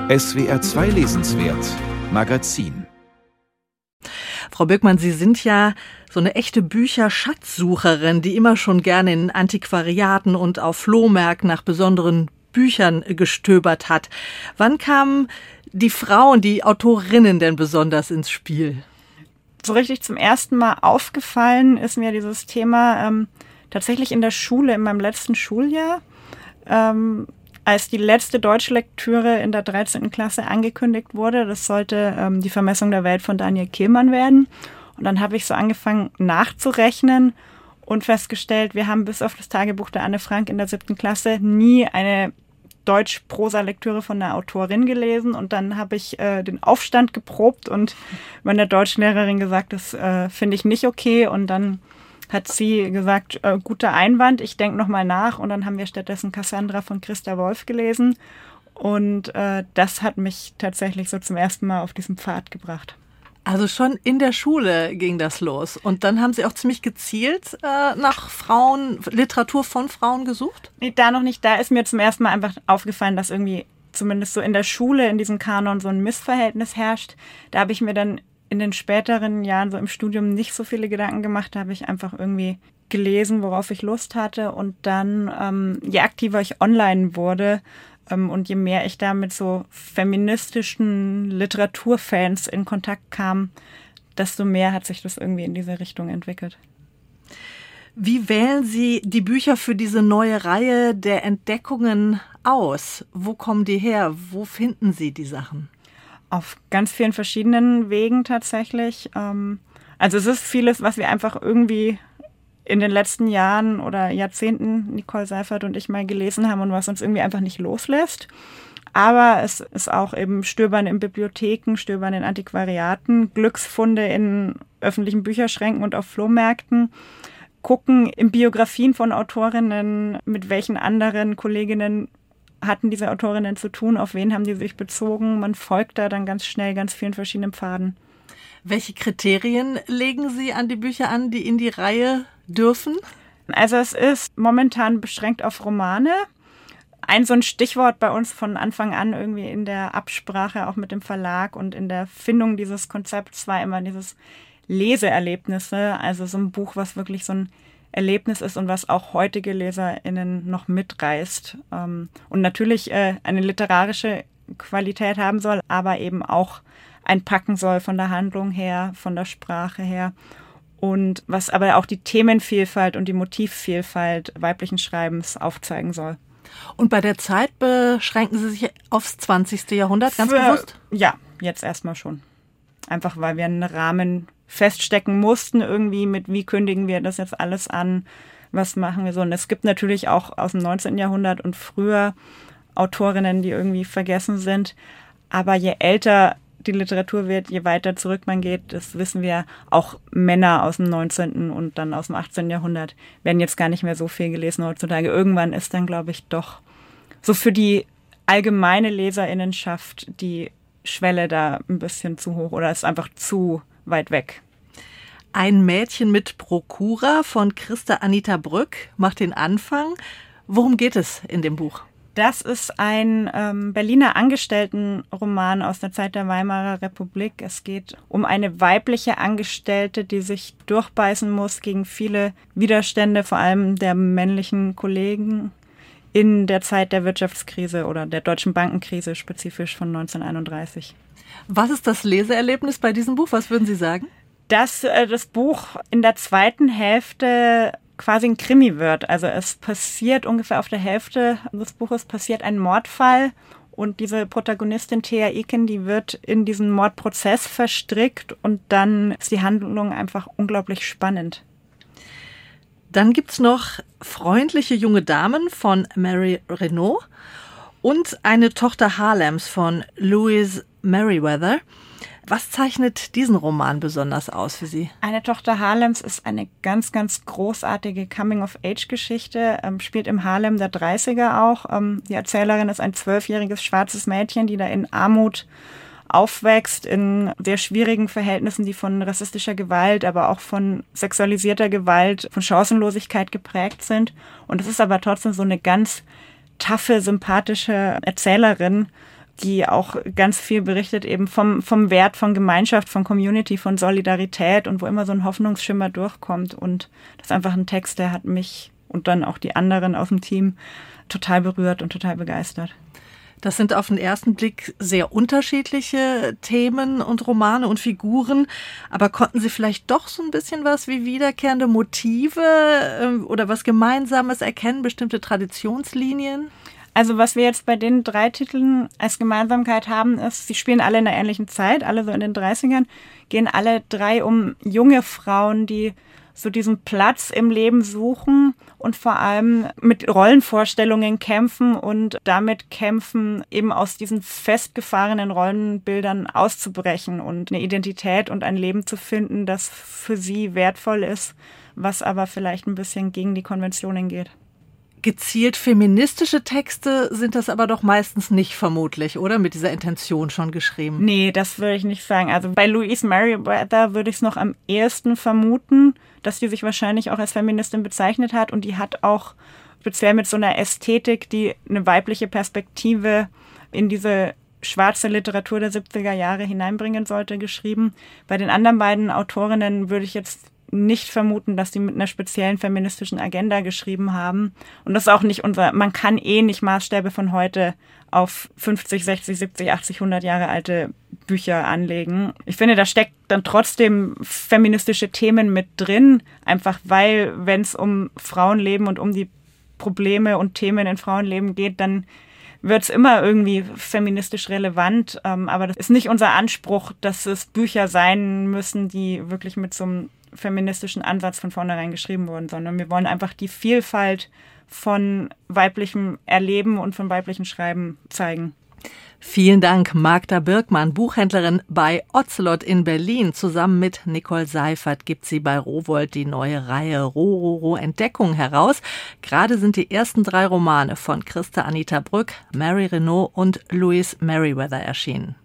SWR 2 Lesenswert Magazin. Frau Birkmann, Sie sind ja so eine echte Bücherschatzsucherin, die immer schon gerne in Antiquariaten und auf Flohmärkten nach besonderen Büchern gestöbert hat. Wann kamen die Frauen, die Autorinnen denn besonders ins Spiel? So richtig zum ersten Mal aufgefallen ist mir dieses Thema tatsächlich in der Schule, in meinem letzten Schuljahr, als die letzte Deutschlektüre in der 13. Klasse angekündigt wurde. Das sollte die Vermessung der Welt von Daniel Kehlmann werden. Und dann habe ich so angefangen nachzurechnen und festgestellt, wir haben bis auf das Tagebuch der Anne Frank in der 7. Klasse nie eine Deutsch-Prosa-Lektüre von einer Autorin gelesen. Und dann habe ich den Aufstand geprobt und meiner Deutschlehrerin gesagt, das finde ich nicht okay. Und dann hat sie gesagt, guter Einwand, ich denke nochmal nach. Und dann haben wir stattdessen Cassandra von Christa Wolf gelesen. Und das hat mich tatsächlich so zum ersten Mal auf diesen Pfad gebracht. Also schon in der Schule ging das los. Und dann haben Sie auch ziemlich gezielt nach Frauen, Literatur von Frauen gesucht? Nee, da noch nicht. Da ist mir zum ersten Mal einfach aufgefallen, dass irgendwie zumindest so in der Schule, in diesem Kanon, so ein Missverhältnis herrscht. Da habe ich mir dann in den späteren Jahren so im Studium nicht so viele Gedanken gemacht. Da habe ich einfach irgendwie gelesen, worauf ich Lust hatte. Und dann, je aktiver ich online wurde und je mehr ich da mit so feministischen Literaturfans in Kontakt kam, desto mehr hat sich das irgendwie in diese Richtung entwickelt. Wie wählen Sie die Bücher für diese neue Reihe der Entdeckungen aus? Wo kommen die her? Wo finden Sie die Sachen? Auf ganz vielen verschiedenen Wegen tatsächlich. Also es ist vieles, was wir einfach irgendwie in den letzten Jahren oder Jahrzehnten, Nicole Seifert und ich mal gelesen haben und was uns irgendwie einfach nicht loslässt. Aber es ist auch eben Stöbern in Bibliotheken, Stöbern in Antiquariaten, Glücksfunde in öffentlichen Bücherschränken und auf Flohmärkten, gucken in Biografien von Autorinnen, mit welchen anderen Kolleginnen hatten diese Autorinnen zu tun, auf wen haben die sich bezogen. Man folgt da dann ganz schnell ganz vielen verschiedenen Pfaden. Welche Kriterien legen Sie an die Bücher an, die in die Reihe dürfen? Also es ist momentan beschränkt auf Romane. So ein Stichwort bei uns von Anfang an irgendwie in der Absprache auch mit dem Verlag und in der Findung dieses Konzepts war immer dieses Leseerlebnisse, also so ein Buch, was wirklich so ein Erlebnis ist und was auch heutige LeserInnen noch mitreißt. Und natürlich eine literarische Qualität haben soll, aber eben auch einpacken soll von der Handlung her, von der Sprache her. Und was aber auch die Themenvielfalt und die Motivvielfalt weiblichen Schreibens aufzeigen soll. Und bei der Zeit beschränken Sie sich aufs 20. Jahrhundert, ganz bewusst? Ja, jetzt erstmal schon. Einfach weil wir einen Rahmen feststecken mussten irgendwie mit, wie kündigen wir das jetzt alles an, was machen wir so. Und es gibt natürlich auch aus dem 19. Jahrhundert und früher Autorinnen, die irgendwie vergessen sind. Aber je älter die Literatur wird, je weiter zurück man geht, das wissen wir, auch Männer aus dem 19. und dann aus dem 18. Jahrhundert werden jetzt gar nicht mehr so viel gelesen heutzutage. Irgendwann ist dann, glaube ich, doch so für die allgemeine Leserinnenschaft die Schwelle da ein bisschen zu hoch oder ist einfach zu weit weg. Ein Mädchen mit Prokura von Christa Anita Brück macht den Anfang. Worum geht es in dem Buch? Das ist ein Berliner Angestelltenroman aus der Zeit der Weimarer Republik. Es geht um eine weibliche Angestellte, die sich durchbeißen muss gegen viele Widerstände, vor allem der männlichen Kollegen in der Zeit der Wirtschaftskrise oder der deutschen Bankenkrise, spezifisch von 1931. Was ist das Leseerlebnis bei diesem Buch? Was würden Sie sagen? Dass das Buch in der zweiten Hälfte quasi ein Krimi wird. Also es passiert ungefähr auf der Hälfte des Buches passiert ein Mordfall und diese Protagonistin Thea Eken, die wird in diesen Mordprozess verstrickt und dann ist die Handlung einfach unglaublich spannend. Dann gibt's noch Freundliche junge Damen von Mary Renault und Eine Tochter Harlems von Louise Merriweather. Was zeichnet diesen Roman besonders aus für Sie? Eine Tochter Harlems ist eine ganz, ganz großartige Coming-of-Age-Geschichte, spielt im Harlem der 30er auch. Die Erzählerin ist ein 12-jähriges schwarzes Mädchen, die da in Armut aufwächst, in sehr schwierigen Verhältnissen, die von rassistischer Gewalt, aber auch von sexualisierter Gewalt, von Chancenlosigkeit geprägt sind. Und es ist aber trotzdem so eine ganz taffe, sympathische Erzählerin, die auch ganz viel berichtet eben vom Wert von Gemeinschaft, von Community, von Solidarität und wo immer so ein Hoffnungsschimmer durchkommt. Und das ist einfach ein Text, der hat mich und dann auch die anderen aus dem Team total berührt und total begeistert. Das sind auf den ersten Blick sehr unterschiedliche Themen und Romane und Figuren. Aber konnten Sie vielleicht doch so ein bisschen was wie wiederkehrende Motive oder was Gemeinsames erkennen, bestimmte Traditionslinien? Also was wir jetzt bei den 3 Titeln als Gemeinsamkeit haben, ist, sie spielen alle in einer ähnlichen Zeit, alle so in den 30ern, gehen alle 3 um junge Frauen, die so diesen Platz im Leben suchen und vor allem mit Rollenvorstellungen kämpfen und damit kämpfen, eben aus diesen festgefahrenen Rollenbildern auszubrechen und eine Identität und ein Leben zu finden, das für sie wertvoll ist, was aber vielleicht ein bisschen gegen die Konventionen geht. Gezielt feministische Texte sind das aber doch meistens nicht, vermutlich, oder? Mit dieser Intention schon geschrieben. Nee, das würde ich nicht sagen. Also bei Louise Merriweather würde ich es noch am ehesten vermuten, dass die sich wahrscheinlich auch als Feministin bezeichnet hat. Und die hat auch speziell mit so einer Ästhetik, die eine weibliche Perspektive in diese schwarze Literatur der 70er Jahre hineinbringen sollte, geschrieben. Bei den anderen beiden Autorinnen würde ich jetzt nicht vermuten, dass die mit einer speziellen feministischen Agenda geschrieben haben. Und das ist auch nicht man kann nicht Maßstäbe von heute auf 50, 60, 70, 80, 100 Jahre alte Bücher anlegen. Ich finde, da steckt dann trotzdem feministische Themen mit drin, einfach weil, wenn es um Frauenleben und um die Probleme und Themen in Frauenleben geht, dann wird es immer irgendwie feministisch relevant. Aber das ist nicht unser Anspruch, dass es Bücher sein müssen, die wirklich mit so einem feministischen Ansatz von vornherein geschrieben wurden, sondern wir wollen einfach die Vielfalt von weiblichem Erleben und von weiblichem Schreiben zeigen. Vielen Dank, Magda Birkmann, Buchhändlerin bei Ocelot in Berlin. Zusammen mit Nicole Seifert gibt sie bei Rowohlt die neue Reihe Rororo Entdeckung heraus. Gerade sind die ersten 3 Romane von Christa Anita Brück, Mary Renaud und Louise Merriweather erschienen.